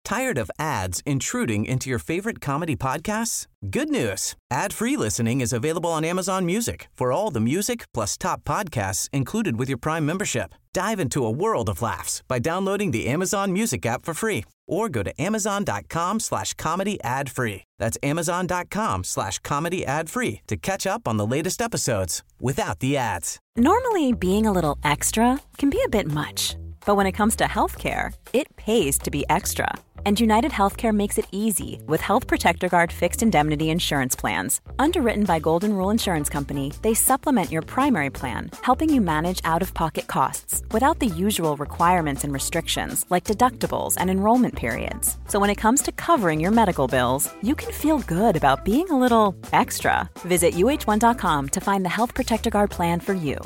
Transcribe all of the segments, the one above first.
Tired of ads intruding into your favorite comedy podcasts? Good news. Ad-free listening is available on Amazon Music for all the music plus top podcasts included with your Prime membership. Dive into a world of laughs by downloading the Amazon Music app for free or go to amazon.com/comedy ad-free. That's amazon.com/comedy ad-free to catch up on the latest episodes without the ads. Normally, being a little extra can be a bit much. But when it comes to healthcare, it pays to be extra. And United Healthcare makes it easy with Health Protector Guard fixed indemnity insurance plans. Underwritten by Golden Rule Insurance Company, they supplement your primary plan, helping you manage out-of-pocket costs without the usual requirements and restrictions like deductibles and enrollment periods. So when it comes to covering your medical bills, you can feel good about being a little extra. Visit uh1.com to find the Health Protector Guard plan for you.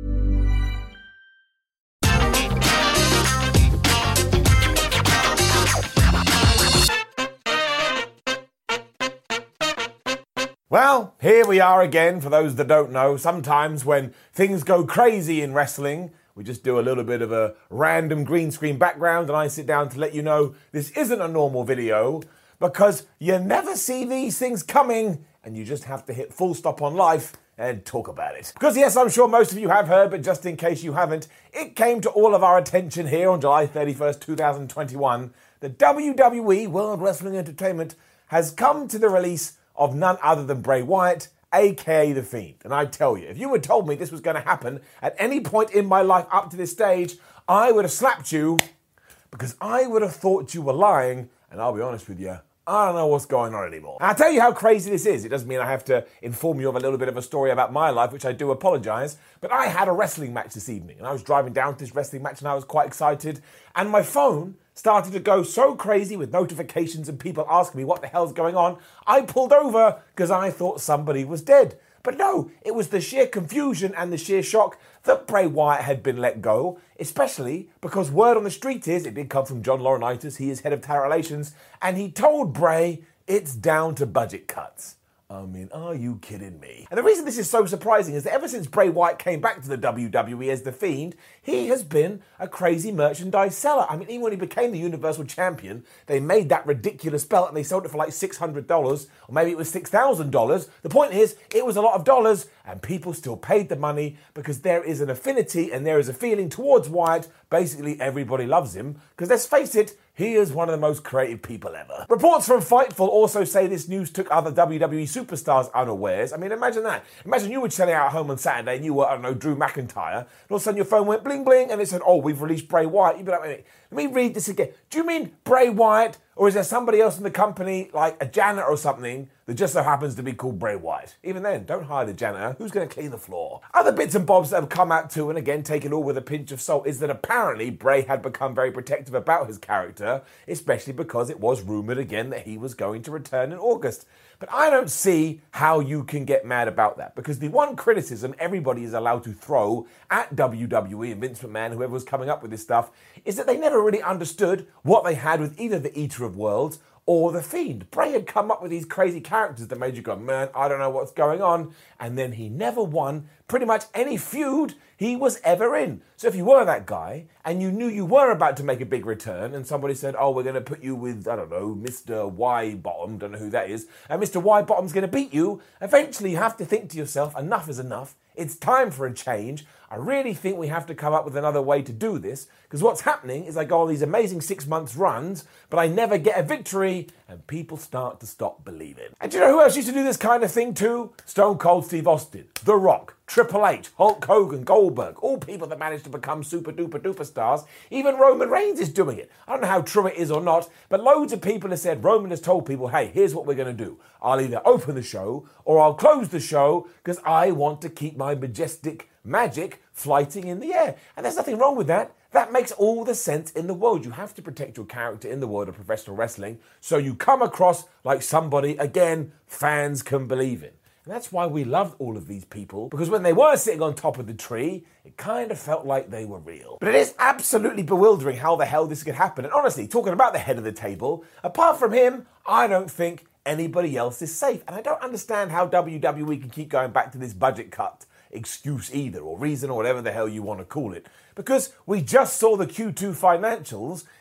Well, here we are again, for those that don't know. Sometimes when things go crazy in wrestling, we just do a little bit of a random green screen background and I sit down to let you know this isn't a normal video because you never see these things coming and you just have to hit full stop on life and talk about it. Because yes, I'm sure most of you have heard, but just in case you haven't, it came to all of our attention here on July 31st, 2021, that WWE, World Wrestling Entertainment, has come to the release of none other than Bray Wyatt, aka The Fiend. And I tell you, if you had told me this was going to happen at any point in my life up to this stage, I would have slapped you because I would have thought you were lying. And I'll be honest with you, I don't know what's going on anymore. And I'll tell you how crazy this is. It doesn't mean I have to inform you of a little bit of a story about my life, which I do apologise. But I had a wrestling match this evening. And I was driving down to this wrestling match and I was quite excited. And my phone started to go so crazy with notifications and people asking me what the hell's going on, I pulled over because I thought somebody was dead. But no, it was the sheer confusion and the sheer shock that Bray Wyatt had been let go, especially because word on the street is, it did come from John Laurinaitis, he is head of talent relations, and he told Bray it's down to budget cuts. I mean, are you kidding me? And the reason this is so surprising is that ever since Bray Wyatt came back to the WWE as The Fiend, he has been a crazy merchandise seller. I mean, even when he became the Universal Champion, they made that ridiculous belt and they sold it for like $600, or maybe it was $6,000. The point is, it was a lot of dollars and people still paid the money because there is an affinity and there is a feeling towards Wyatt. Basically, everybody loves him because let's face it, he is one of the most creative people ever. Reports from Fightful also say this news took other WWE superstars unawares. I mean, imagine that. Imagine you were chilling out at home on Saturday and you were, I don't know, Drew McIntyre, and all of a sudden your phone went bling bling and it said, oh, we've released Bray Wyatt. You'd be like, wait, let me read this again. Do you mean Bray Wyatt? Or is there somebody else in the company, like a janitor or something, that just so happens to be called Bray Wyatt? Even then, don't hire the janitor. Who's going to clean the floor? Other bits and bobs that have come out too, and again, take it all with a pinch of salt, is that apparently Bray had become very protective about his character, especially because it was rumoured again that he was going to return in August. But I don't see how you can get mad about that, because the one criticism everybody is allowed to throw at WWE and Vince McMahon, whoever was coming up with this stuff, is that they never really understood what they had with either the Eater of Worlds or The Fiend. Bray had come up with these crazy characters that made you go, man, I don't know what's going on. And then he never won pretty much any feud he was ever in. So if you were that guy and you knew you were about to make a big return and somebody said, oh, we're going to put you with, I don't know, Mr. Y-Bottom, don't know who that is, and Mr. Y-Bottom's going to beat you, eventually you have to think to yourself, enough is enough. It's time for a change. I really think we have to come up with another way to do this, because what's happening is I go on these amazing 6 months runs, but I never get a victory, and people start to stop believing. And do you know who else used to do this kind of thing too? Stone Cold Steve Austin, The Rock, Triple H, Hulk Hogan, Goldberg, all people that managed to become super duper duper stars. Even Roman Reigns is doing it. I don't know how true it is or not, but loads of people have said Roman has told people, hey, here's what we're going to do. I'll either open the show or I'll close the show because I want to keep my majestic magic flighting in the air. And there's nothing wrong with that. That makes all the sense in the world. You have to protect your character in the world of professional wrestling so you come across like somebody, again, fans can believe in. And that's why we loved all of these people, because when they were sitting on top of the tree, it kind of felt like they were real. But it is absolutely bewildering how the hell this could happen. And honestly, talking about the head of the table, apart from him, I don't think anybody else is safe. And I don't understand how WWE can keep going back to this budget cut excuse either, or reason, or whatever the hell you want to call it. Because we just saw the Q2 financials,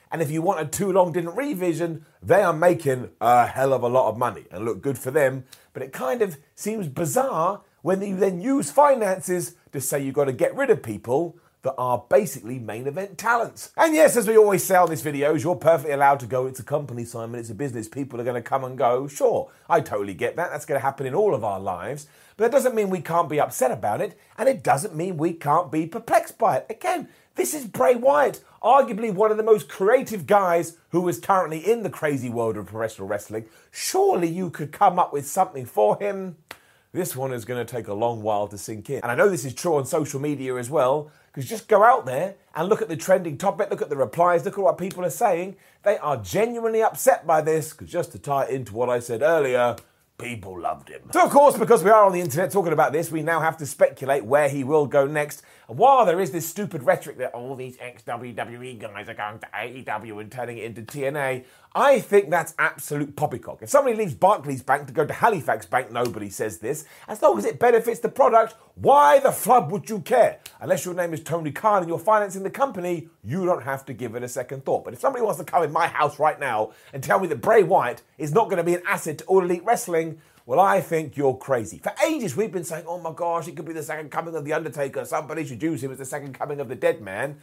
And if you want a too long didn't revision, they are making a hell of a lot of money. And look, good for them. But it kind of seems bizarre when you then use finances to say you've got to get rid of people that are basically main event talents. And yes, as we always say on these videos, you're perfectly allowed to go, it's a company, Simon, it's a business, people are going to come and go. Sure, I totally get that. That's going to happen in all of our lives. But that doesn't mean we can't be upset about it, and it doesn't mean we can't be perplexed by it. Again, this is Bray Wyatt, arguably one of the most creative guys who is currently in the crazy world of professional wrestling. Surely you could come up with something for him. This one is going to take a long while to sink in. And I know this is true on social media as well, because just go out there and look at the trending topic, look at the replies, look at what people are saying. They are genuinely upset by this, because just to tie it into what I said earlier, people loved him. So of course, because we are on the internet talking about this, we now have to speculate where he will go next. And while there is this stupid rhetoric that all these ex-WWE guys are going to AEW and turning it into TNA, I think that's absolute poppycock. If somebody leaves Barclays Bank to go to Halifax Bank, nobody says this. As long as it benefits the product, why the flub would you care? Unless your name is Tony Khan and you're financing the company, you don't have to give it a second thought. But if somebody wants to come in my house right now and tell me that Bray Wyatt is not going to be an asset to All Elite Wrestling, well, I think you're crazy. For ages, we've been saying, oh my gosh, it could be the second coming of The Undertaker. Somebody should use him as the second coming of the dead man.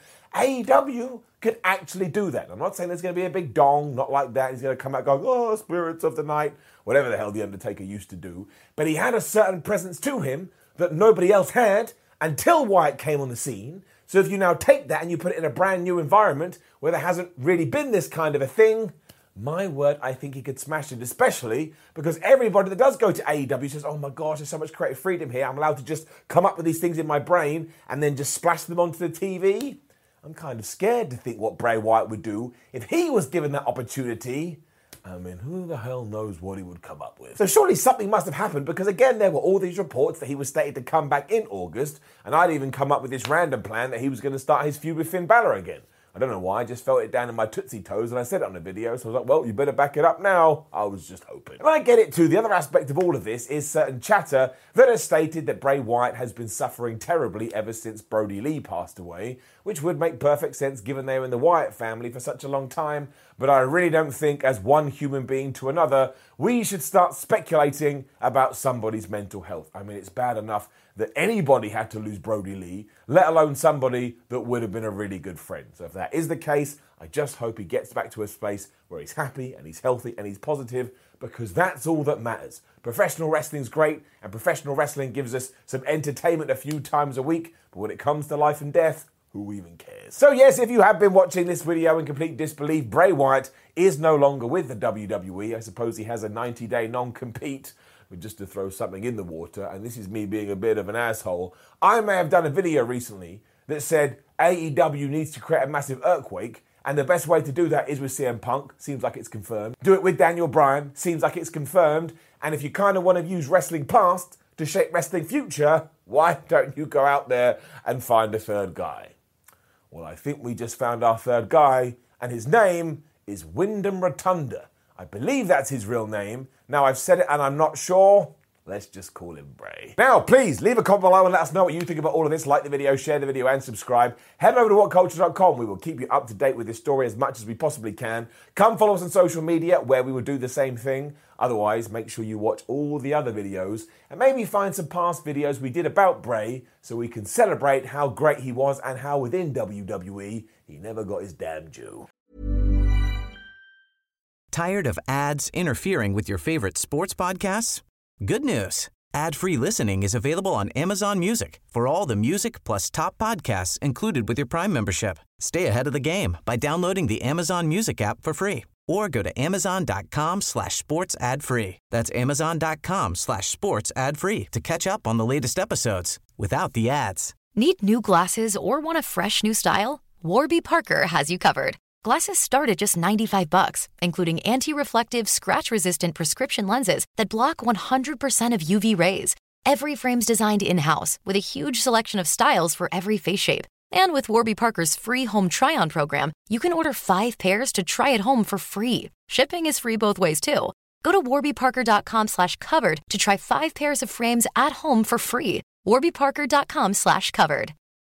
AEW could actually do that. I'm not saying there's going to be a big dong, not like that. He's going to come out going, oh, spirits of the night, whatever the hell The Undertaker used to do. But he had a certain presence to him that nobody else had until Wyatt came on the scene. So if you now take that and you put it in a brand new environment where there hasn't really been this kind of a thing, my word, I think he could smash it, especially because everybody that does go to AEW says, oh my gosh, there's so much creative freedom here. I'm allowed to just come up with these things in my brain and then just splash them onto the TV. I'm kind of scared to think what Bray Wyatt would do if he was given that opportunity. I mean, who the hell knows what he would come up with? So surely something must have happened because, again, there were all these reports that he was slated to come back in August, and I'd even come up with this random plan that he was going to start his feud with Finn Balor again. I don't know why, I just felt it down in my Tootsie Toes and I said it on the video, so I was like, well, you better back it up now. I was just hoping. And I get it too. The other aspect of all of this is certain chatter that has stated that Bray Wyatt has been suffering terribly ever since Brody Lee passed away, which would make perfect sense given they were in the Wyatt family for such a long time. But I really don't think, as one human being to another, we should start speculating about somebody's mental health. I mean, it's bad enough that anybody had to lose Brody Lee, let alone somebody that would have been a really good friend. So if that is the case, I just hope he gets back to a space where he's happy and he's healthy and he's positive, because that's all that matters. Professional wrestling's great, and professional wrestling gives us some entertainment a few times a week, but when it comes to life and death, who even cares? So yes, if you have been watching this video in complete disbelief, Bray Wyatt is no longer with the WWE. I suppose he has a 90-day non-compete, but just to throw something in the water, and this is me being a bit of an asshole, I may have done a video recently that said AEW needs to create a massive earthquake, and the best way to do that is with CM Punk, seems like it's confirmed. Do it with Daniel Bryan, seems like it's confirmed, and if you kind of want to use wrestling past to shape wrestling future, why don't you go out there and find a third guy? Well, I think we just found our third guy, and his name is Wyndham Rotunda. I believe that's his real name. Now, I've said it and I'm not sure. Let's just call him Bray. Now, please leave a comment below and let us know what you think about all of this. Like the video, share the video, and subscribe. Head over to whatculture.com. We will keep you up to date with this story as much as we possibly can. Come follow us on social media where we will do the same thing. Otherwise, make sure you watch all the other videos and maybe find some past videos we did about Bray so we can celebrate how great he was and how within WWE he never got his damn due. Tired of ads interfering with your favorite sports podcasts? Good news. Ad-free listening is available on Amazon Music for all the music plus top podcasts included with your Prime membership. Stay ahead of the game by downloading the Amazon Music app for free or go to amazon.com/sports ad free. That's amazon.com/sports ad free to catch up on the latest episodes without the ads. Need new glasses or want a fresh new style? Warby Parker has you covered. Glasses start at just $95, including anti-reflective, scratch-resistant prescription lenses that block 100% of UV rays. Every frame's designed in-house with a huge selection of styles for every face shape. And with Warby Parker's free home try-on program, you can order 5 pairs to try at home for free. Shipping is free both ways, too. Go to warbyparker.com/covered to try 5 pairs of frames at home for free. warbyparker.com/covered.